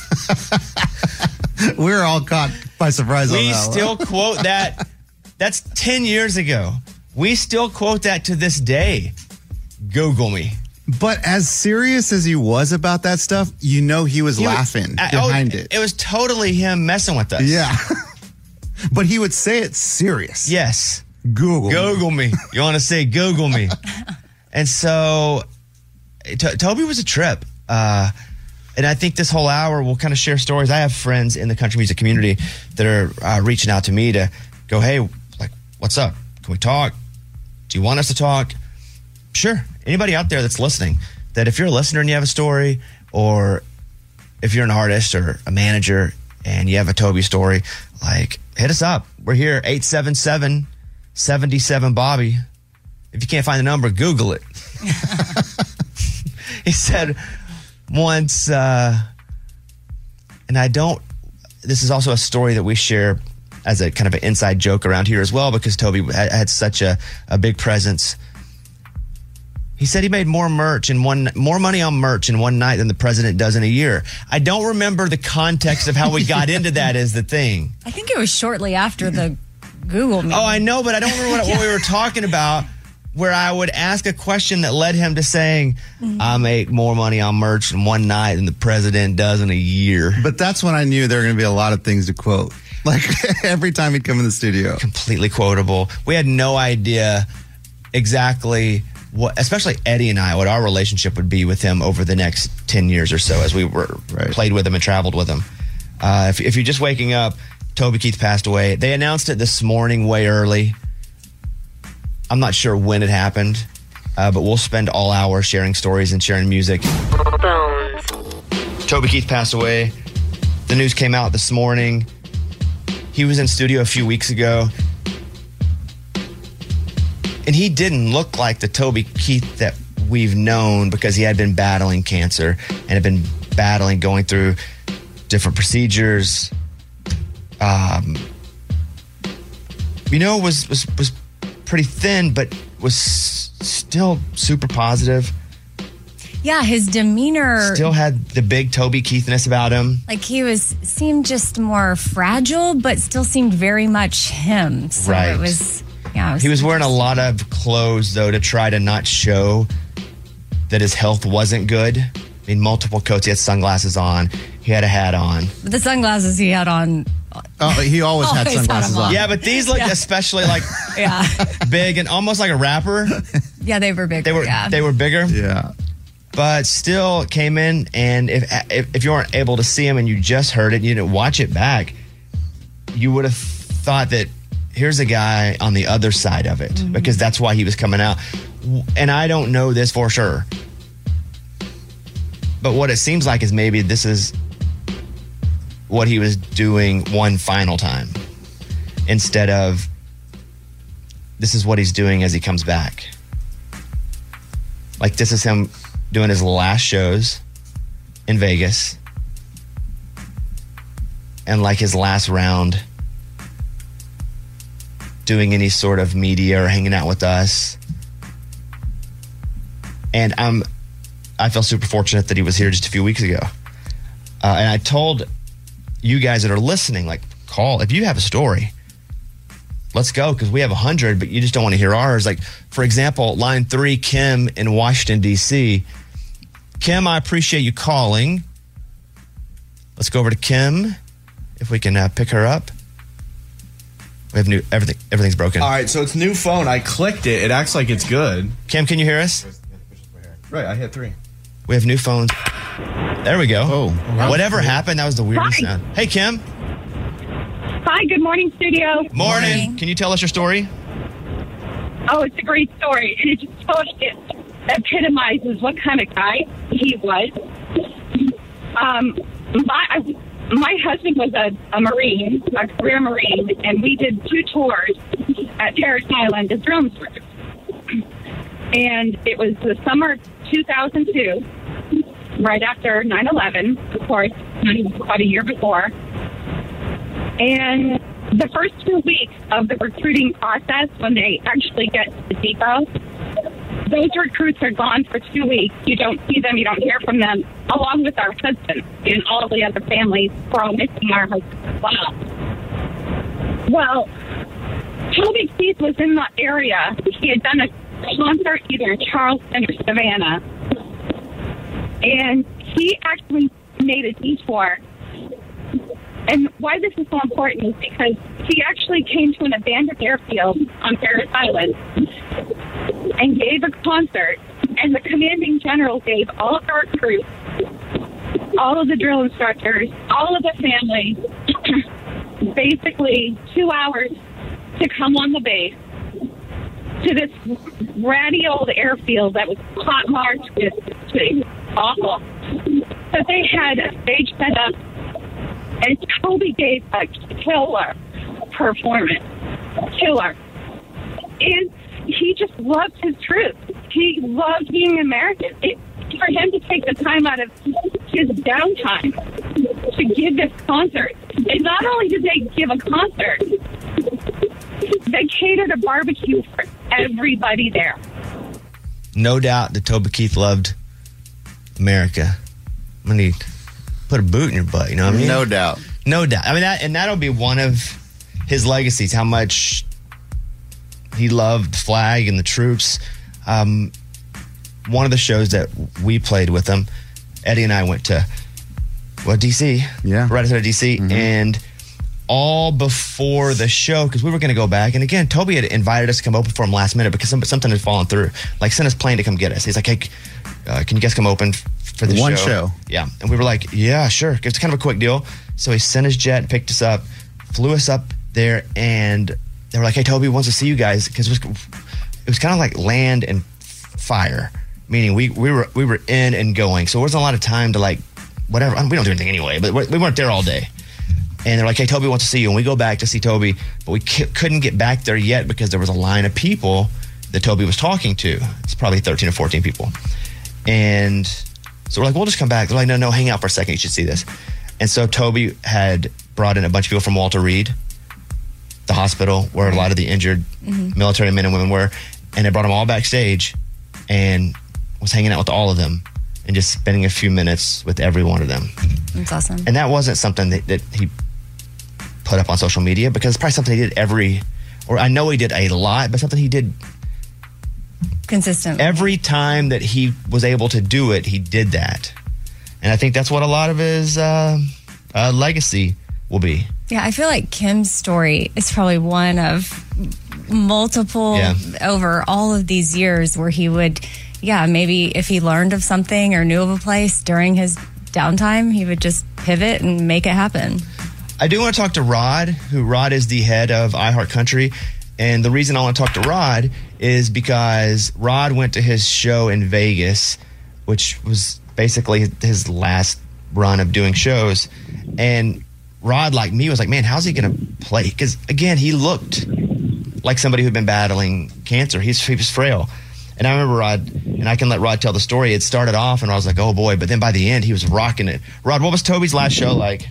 We're all caught by surprise on We that still one. quote that. That's ten years ago. We still quote that to this day. Google me. But as serious as he was about that stuff, you know he was He was- laughing uh, behind oh, it. It was totally him messing with us. Yeah. But he would say it serious. Yes. Google. Google me. You want to say Google me. And so T- Toby was a trip. Uh, and I think this whole hour we'll kind of share stories. I have friends in the country music community that are uh, reaching out to me to go, hey, like, what's up? Can we talk? Do you want us to talk? Sure. Anybody out there that's listening, that if you're a listener and you have a story, or if you're an artist or a manager and you have a Toby story, like, hit us up. We're here, eight seven seven, seven seven, Bobby. If you can't find the number, Google it. He said once, uh, and I don't, this is also a story that we share as a kind of an inside joke around here as well, because Toby had, had such a, a big presence. He said he made more merch in one, more money on merch in one night than the president does in a year. I don't remember the context of how we got into that is the thing. I think it was shortly after the Google meeting. Oh, I know, but I don't remember what, what we were talking about, where I would ask a question that led him to saying, mm-hmm. I make more money on merch in one night than the president does in a year. But that's when I knew there were going to be a lot of things to quote. Like every time he'd come in the studio. Completely quotable. We had no idea exactly what, especially Eddie and I, what our relationship would be with him over the next ten years or so as we were right. played with him and traveled with him. Uh, if, if you're just waking up, Toby Keith passed away. They announced it this morning way early. I'm not sure when it happened, uh, but we'll spend all hour sharing stories and sharing music. Toby Keith passed away. The news came out this morning. He was in studio a few weeks ago, and he didn't look like the Toby Keith that we've known, because he had been battling cancer and had been battling, going through different procedures. Um, you know, was was was pretty thin, but was still super positive. Yeah, his demeanor still had the big Toby Keithness about him. Like he was seemed just more fragile, but still seemed very much him. So right. It was, yeah. It was he was wearing a lot of clothes though to try to not show that his health wasn't good. I mean, multiple coats. He had sunglasses on. He had a hat on. But the sunglasses he had on. Oh, he always, always had sunglasses had on. Yeah, but these looked yeah. especially like yeah. big and almost like a rapper. Yeah, they were bigger. They were yeah. they were bigger. Yeah. But still came in, and if, if if you weren't able to see him and you just heard it and you didn't watch it back, you would have thought that here's a guy on the other side of it, mm-hmm. because that's why he was coming out. And I don't know this for sure, but what it seems like is maybe this is what he was doing one final time, instead of this is what he's doing as he comes back. Like this is him doing his last shows in Vegas, and like his last round doing any sort of media or hanging out with us. And I'm, I feel super fortunate that he was here just a few weeks ago. Uh, and I told you guys that are listening, like, call if you have a story. Let's go, because we have a hundred, but you just don't want to hear ours. Like, for example, line three, Kim in Washington, D C. Kim, I appreciate you calling. Let's go over to Kim, if we can uh, pick her up. We have new, everything, everything's broken. All right, so it's new phone. I clicked it. It acts like it's good. Kim, can you hear us? Right, I hit three. We have new phones. There we go. Oh, whatever happened, that was the weirdest Hi. sound. Hey, Kim. Hi, good morning, studio. Morning. Morning. Can you tell us your story? Oh, it's a great story, and it just totally epitomizes what kind of guy he was. Um, my my husband was a, a Marine, a career Marine, and we did two tours at Parris Island as drone strippers. And it was the summer of two thousand two, right after nine eleven, of course, about a year before. And the first two weeks of the recruiting process, when they actually get to the depot, those recruits are gone for two weeks. You don't see them, you don't hear from them, along with our husbands and all the other families who are all missing our husbands as well. Well, Toby Keith was in the area. He had done a concert either in Charleston or Savannah. And he actually made a detour And why this is so important is because he actually came to an abandoned airfield on Parris Island and gave a concert, and the commanding general gave all of our recruits, all of the drill instructors, all of the families, basically two hours to come on the base to this ratty old airfield that was pot-marked with awful. But they had a stage set up, and Toby gave a killer performance. Killer. And he just loved his truth. He loved being American. It, for him to take the time out of his downtime to give this concert. And not only did they give a concert, they catered a barbecue for everybody there. No doubt that Toby Keith loved America. I'm going to put a boot in your butt, you know what I mean? No doubt. No doubt. I mean, that, and that'll be one of his legacies, how much he loved the flag and the troops. Um, one of the shows that we played with him, Eddie and I went to, well, D C. Yeah. Right outside of D C. Mm-hmm. And all before the show, because we were going to go back. And again, Toby had invited us to come open for him last minute because some, something had fallen through. Like, sent his plane to come get us. He's like, hey, uh, can you guys come open f- for the One show? show. Yeah. And we were like, yeah, sure. It's kind of a quick deal. So he sent his jet, picked us up, flew us up there, and they were like, hey, Toby wants to see you guys. Because it was, it was kind of like land and fire, meaning we, we were we were in and going. So there wasn't a lot of time to, like, whatever. I mean, we don't do anything anyway, but we weren't there all day. And they're like, hey, Toby wants to see you. And we go back to see Toby, but we c- couldn't get back there yet because there was a line of people that Toby was talking to. It's probably thirteen or fourteen people. And so we're like, we'll just come back. They're like, no, no, hang out for a second. You should see this. And so Toby had brought in a bunch of people from Walter Reed, the hospital where a lot of the injured mm-hmm. military men and women were. And they brought them all backstage and was hanging out with all of them and just spending a few minutes with every one of them. That's awesome. And that wasn't something that, that he put up on social media because it's probably something he did every, or I know he did a lot, but something he did consistently. Every time that he was able to do it, he did that. And I think that's what a lot of his uh, uh, legacy will be. Yeah, I feel like Kim's story is probably one of multiple yeah. over all of these years where he would, yeah, maybe if he learned of something or knew of a place during his downtime, he would just pivot and make it happen. I do want to talk to Rod, who Rod is the head of iHeartCountry. And the reason I want to talk to Rod is because Rod went to his show in Vegas, which was basically his last run of doing shows. And Rod, like me, was like, man, how's he going to play? Because, again, he looked like somebody who'd been battling cancer. He's, he was frail. And I remember Rod, and I can let Rod tell the story. It started off, and I was like, oh, boy. But then by the end, he was rocking it. Rod, what was Toby's last show like?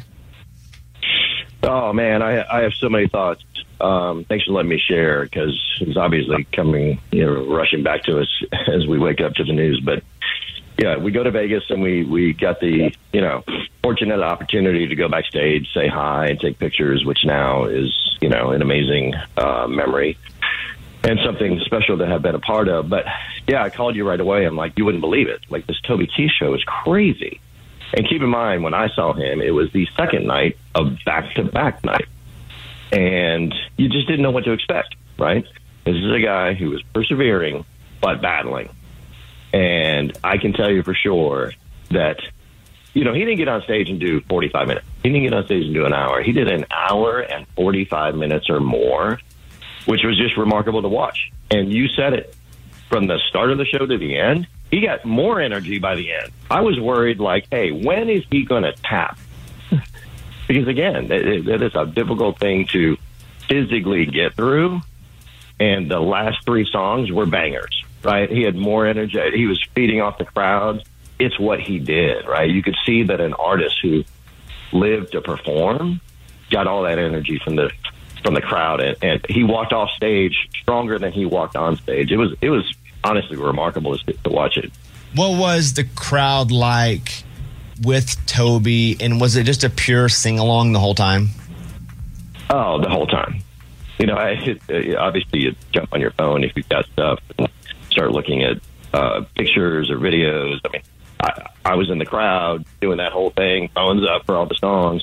Oh, man, I, I have so many thoughts. Um, thanks for letting me share, because it's obviously coming, you know, rushing back to us as we wake up to the news. But, yeah, we go to Vegas, and we, we got the, you know, fortunate opportunity to go backstage, say hi, and take pictures, which now is, you know, an amazing uh, memory and something special to have been a part of. But, yeah, I called you right away. I'm like, you wouldn't believe it. Like, this Toby Keith show is crazy. And keep in mind, when I saw him, it was the second night of back-to-back night. And you just didn't know what to expect, right? This is a guy who was persevering but battling. And I can tell you for sure that, you know, he didn't get on stage and do forty-five minutes. He didn't get on stage and do an hour. He did an hour and forty-five minutes or more, which was just remarkable to watch. And you said it, from the start of the show to the end, he got more energy by the end. I was worried, like, hey, when is he going to tap? Because, again, it, it is a difficult thing to physically get through. And the last three songs were bangers, right? He had more energy. He was feeding off the crowd. It's what he did, right? You could see that an artist who lived to perform got all that energy from the from the crowd. And, and he walked off stage stronger than he walked on stage. It was, it was honestly remarkable to, to watch it. What was the crowd like with Toby, and was it just a pure sing-along the whole time? Oh, the whole time. You know, I, it, obviously you jump on your phone if you've got stuff and start looking at uh, pictures or videos. I mean, I, I was in the crowd doing that whole thing, phones up for all the songs.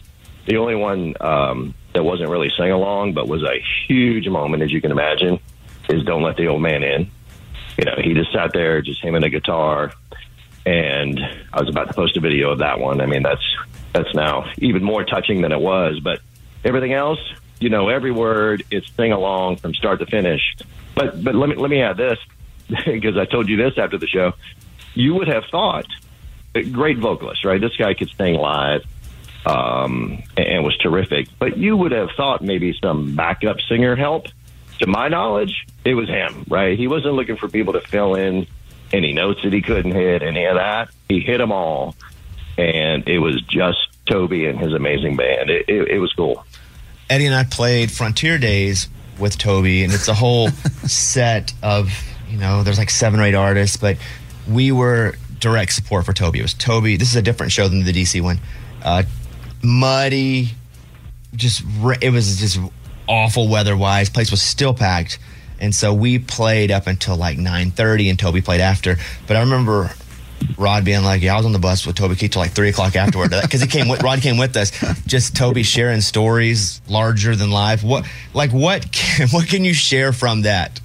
The only one um, that wasn't really sing along, but was a huge moment, as you can imagine, is "Don't Let the Old Man In." You know, he just sat there, just him and a guitar, and I was about to post a video of that one. I mean, that's that's now even more touching than it was. But everything else, you know, every word, it's sing along from start to finish. But but let me let me add this, because I told you this after the show. You would have thought, great vocalist, right? This guy could sing live. Um, and was terrific. But you would have thought maybe some backup singer help. To my knowledge, it was him, right? He wasn't looking for people to fill in any notes that he couldn't hit, any of that. He hit them all, and it was just Toby and his amazing band. It, it, it was cool. Eddie and I played Frontier Days with Toby, and it's a whole set of, you know, there's like seven or eight artists, but we were direct support for Toby. It was Toby. This is a different show than the D C one. Uh, muddy, just it was just awful weather-wise. Place was still packed, and so we played up until like nine thirty, and Toby played after. But I remember Rod being like, "Yeah, I was on the bus with Toby Keith till like three o'clock afterward," because he came. With, Rod came with us. Just Toby sharing stories larger than life. What, like, what, can, what can you share from that?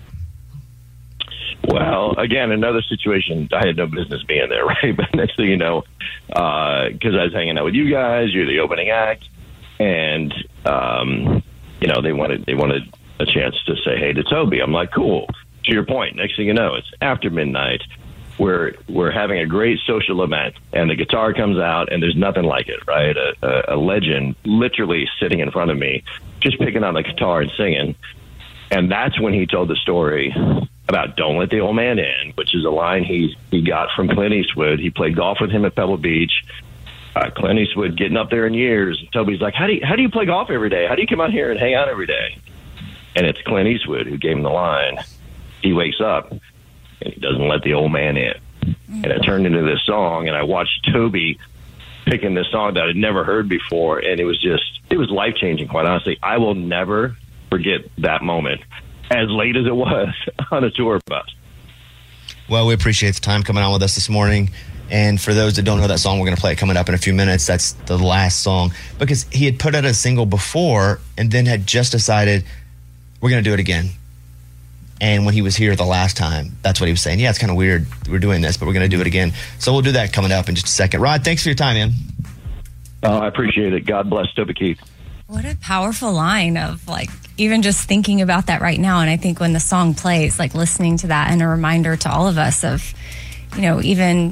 Well, again, another situation, I had no business being there, right? But next thing you know, because uh, I was hanging out with you guys, you're the opening act, and, um, you know, they wanted they wanted a chance to say hey to Toby. I'm like, cool. To your point, next thing you know, it's after midnight. We're, we're having a great social event, and the guitar comes out, and there's nothing like it, right? A, a, a legend literally sitting in front of me, just picking on the guitar and singing. And that's when he told the story about "Don't Let the Old Man In," which is a line he he got from Clint Eastwood. He played golf with him at Pebble Beach. Uh, Clint Eastwood getting up there in years. Toby's like, how do you, how do you play golf every day? How do you come out here and hang out every day? And it's Clint Eastwood who gave him the line. He wakes up and he doesn't let the old man in. And it turned into this song, and I watched Toby picking this song that I'd never heard before, and it was just, it was life-changing, quite honestly. I will never forget that moment, as late as it was on a tour bus. Well, we appreciate the time coming on with us this morning. And for those that don't know that song, we're going to play it coming up in a few minutes. That's the last song. Because he had put out a single before and then had just decided, we're going to do it again. And when he was here the last time, that's what he was saying. Yeah, it's kind of weird we're doing this, but we're going to do it again. So we'll do that coming up in just a second. Rod, thanks for your time, man. Oh, I appreciate it. God bless Toby Keith. What a powerful line of, like, even just thinking about that right now. And I think when the song plays, like, listening to that and a reminder to all of us of, you know, even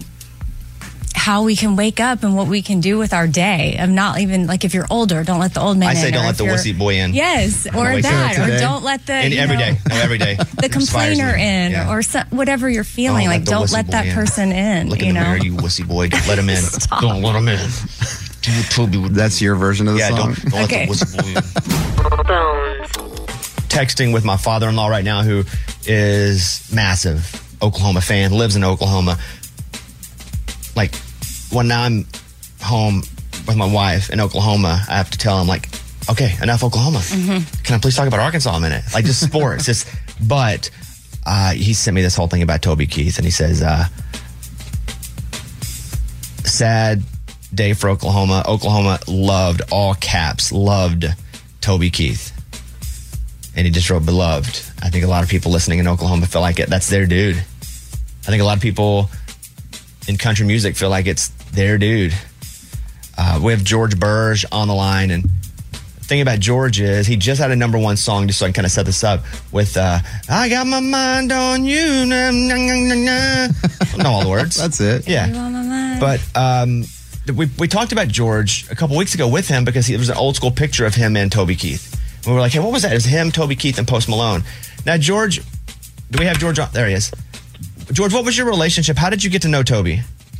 how we can wake up and what we can do with our day. Of not even, like, if you're older, don't let the old man in. I say in, don't let the wussy boy in. Yes, or that, or don't let the, and you every know, day, no, every day. the complainer in, yeah. or so, whatever you're feeling. Don't like, don't let that in. person in. Look you in the know? mirror, you wussy boy. Don't let him in. Don't let him in. That's your version of the yeah, song? don't, don't Okay. let the wussy boy in. Texting with my father-in-law right now, who is massive Oklahoma fan, lives in Oklahoma. Like, when I'm home with my wife in Oklahoma, I have to tell him, like, okay, enough Oklahoma. Mm-hmm. Can I please talk about Arkansas a minute? Like, just sports. just, but uh, he sent me this whole thing about Toby Keith, and he says, uh, sad day for Oklahoma. Oklahoma loved, all caps, loved Toby Keith. And he just wrote beloved. I think a lot of people listening in Oklahoma feel like it. That's their dude. I think a lot of people in country music feel like it's their dude. Uh, we have George Burge on the line, and the thing about George is he just had a number one song, just so I can kind of set this up, with uh, I got my mind on you. Nah, nah, nah, nah, nah. I know all the words. That's it. Yeah. You on my mind. But um, we, we talked about George a couple weeks ago with him because he, there was an old school picture of him and Toby Keith. And we were like, hey, what was that? It was him, Toby Keith, and Post Malone. Now, George, do we have George on? There he is. George, what was your relationship? How did you get to know Toby?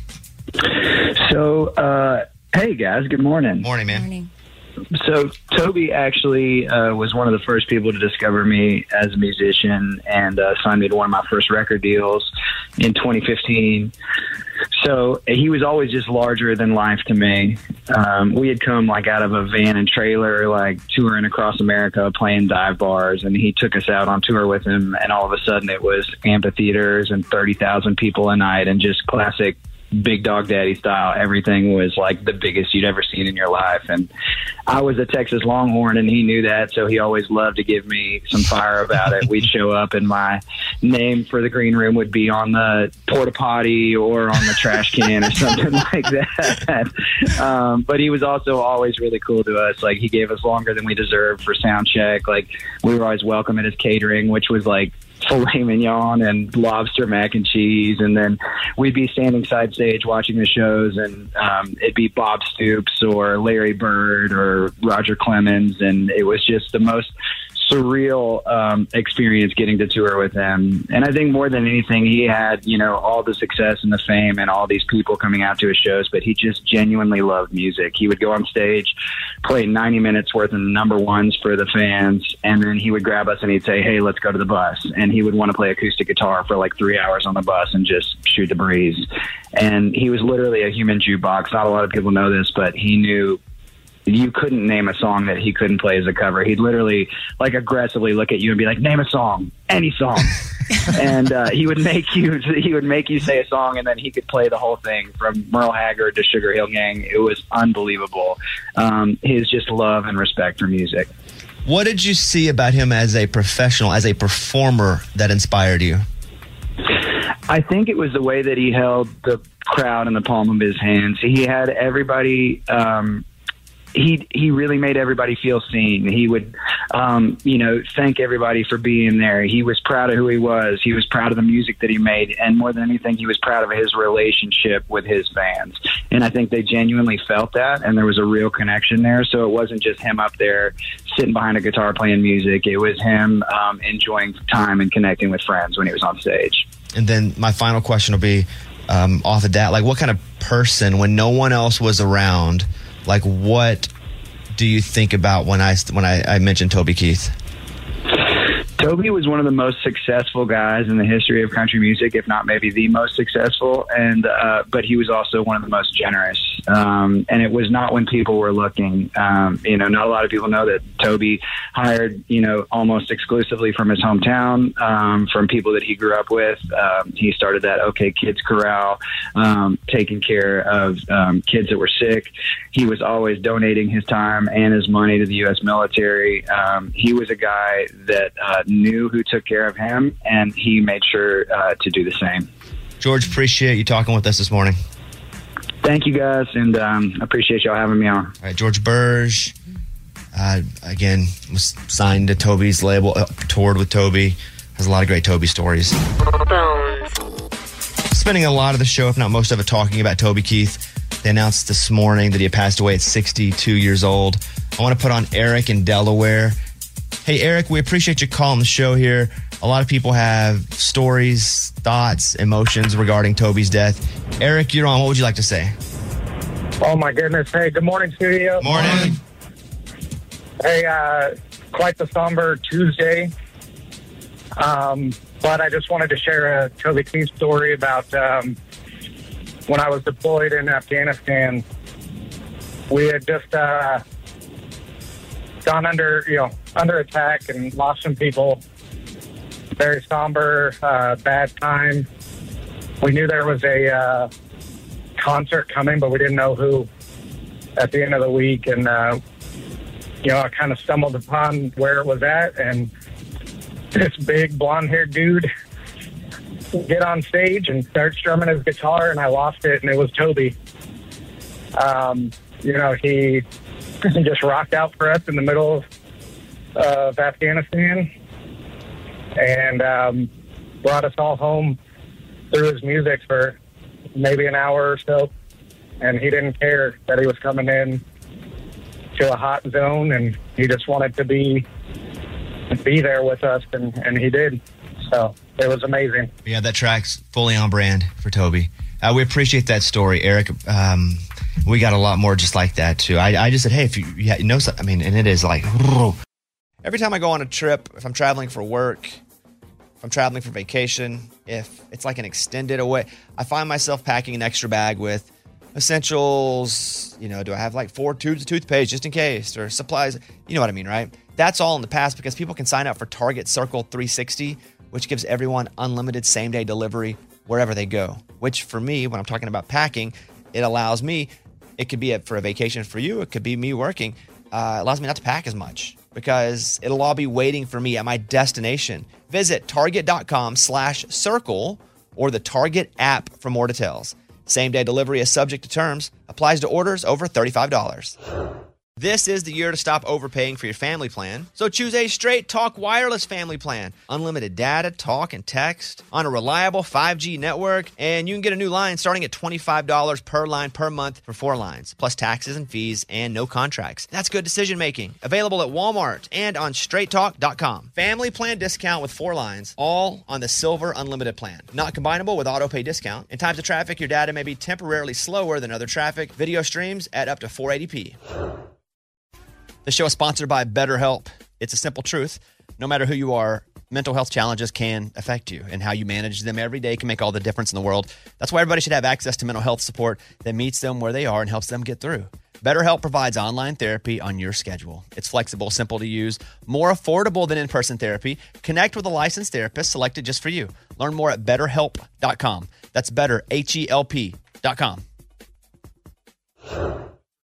So, uh, hey, guys. Good morning. Morning, man. Morning. So, Toby actually uh, was one of the first people to discover me as a musician and uh, signed me to one of my first record deals in twenty fifteen. So, he was always just larger than life to me. Um, we had come, like, out of a van and trailer, like, touring across America, playing dive bars, and he took us out on tour with him, and all of a sudden it was amphitheaters and thirty thousand people a night and just classic Big Dog Daddy style. Everything was like the biggest you'd ever seen in your life. And I was a Texas Longhorn, and he knew that, so he always loved to give me some fire about it. We'd show up, and my name for the green room would be on the porta potty or on the trash can or something like that. Um, but he was also always really cool to us. Like, he gave us longer than we deserved for sound check. Like, we were always welcome at his catering, which was like filet mignon and lobster mac and cheese, and then we'd be standing side stage watching the shows, and um, it'd be Bob Stoops or Larry Bird or Roger Clemens, and it was just the most surreal um, experience getting to tour with him. And I think more than anything, he had, you know, all the success and the fame and all these people coming out to his shows, but he just genuinely loved music. He would go on stage, play ninety minutes worth of number ones for the fans, and then he would grab us and he'd say, hey, let's go to the bus. And he would want to play acoustic guitar for like three hours on the bus and just shoot the breeze. And he was literally a human jukebox. Not a lot of people know this, but he knew you couldn't name a song that he couldn't play as a cover. He'd literally like aggressively look at you and be like, name a song, any song. and uh, he would make you he would make you say a song, and then he could play the whole thing from Merle Haggard to Sugar Hill Gang. It was unbelievable. Um, his just love and respect for music. What did you see about him as a professional, as a performer, that inspired you? I think it was the way that he held the crowd in the palm of his hands. He had everybody um, he he really made everybody feel seen. He would, um, you know, thank everybody for being there. He was proud of who he was. He was proud of the music that he made. And more than anything, he was proud of his relationship with his fans. And I think they genuinely felt that, and there was a real connection there. So it wasn't just him up there sitting behind a guitar playing music. It was him um, enjoying time and connecting with friends when he was on stage. And then my final question will be um, off of that. Like, what kind of person, when no one else was around, like, what do you think about when I when I, I mentioned Toby Keith? Toby was one of the most successful guys in the history of country music, if not maybe the most successful. And uh, but he was also one of the most generous. Um, and it was not when people were looking. Um, you know, not a lot of people know that Toby hired, you know, almost exclusively from his hometown, um, from people that he grew up with. Um, he started that OK Kids Corral, um, taking care of um, kids that were sick. He was always donating his time and his money to the U S military. Um, he was a guy that uh, knew who took care of him, and he made sure uh, to do the same. George, appreciate you talking with us this morning. Thank you, guys, and um, appreciate y'all having me on. All right, George Burge, uh, again, was signed to Toby's label, uh, toured with Toby, has a lot of great Toby stories. Spending a lot of the show, if not most of it, talking about Toby Keith. They announced this morning that he had passed away at sixty-two years old. I want to put on Eric in Delaware. Hey, Eric, we appreciate you calling the show here. A lot of people have stories, thoughts, emotions regarding Toby's death. Eric, you're on. What would you like to say? Oh, my goodness. Hey, good morning, studio. Morning. Hey, uh, quite the somber Tuesday. Um, but I just wanted to share a Toby Keith story about um, when I was deployed in Afghanistan. We had just uh, gone under, you know, under attack and lost some people. Very somber, uh, bad time. We knew there was a uh, concert coming, but we didn't know who at the end of the week. And, uh, you know, I kind of stumbled upon where it was at, and this big blonde-haired dude get on stage and start strumming his guitar, and I lost it, and it was Toby. Um, you know, he just rocked out for us in the middle of, uh, of Afghanistan, and um, brought us all home through his music for maybe an hour or so. And he didn't care that he was coming in to a hot zone, and he just wanted to be be there with us, and, and he did. So it was amazing. Yeah, that track's fully on brand for Toby. Uh, we appreciate that story, Eric. Um, we got a lot more just like that, too. I, I just said, hey, if you, you know, I mean, and it is like... Every time I go on a trip, if I'm traveling for work, if I'm traveling for vacation, if it's like an extended away, I find myself packing an extra bag with essentials. You know, do I have like four tubes of toothpaste just in case, or supplies? You know what I mean, right? That's all in the past because people can sign up for Target Circle three sixty, which gives everyone unlimited same-day delivery wherever they go, which for me, when I'm talking about packing, it allows me, it could be a, for a vacation for you, it could be me working, uh, it allows me not to pack as much because it'll all be waiting for me at my destination. Visit target.com slash circle or the Target app for more details. Same-day delivery is subject to terms. Applies to orders over thirty-five dollars. This is the year to stop overpaying for your family plan. So choose a Straight Talk Wireless family plan. Unlimited data, talk, and text on a reliable five G network. And you can get a new line starting at twenty-five dollars per line per month for four lines, plus taxes and fees and no contracts. That's good decision making. Available at Walmart and on straight talk dot com. Family plan discount with four lines, all on the Silver Unlimited plan. Not combinable with auto pay discount. In times of traffic, your data may be temporarily slower than other traffic. Video streams at up to four eighty p. The show is sponsored by BetterHelp. It's a simple truth. No matter who you are, mental health challenges can affect you, and how you manage them every day can make all the difference in the world. That's why everybody should have access to mental health support that meets them where they are and helps them get through. BetterHelp provides online therapy on your schedule. It's flexible, simple to use, more affordable than in-person therapy. Connect with a licensed therapist selected just for you. Learn more at better help dot com. That's better, H E L P dot com.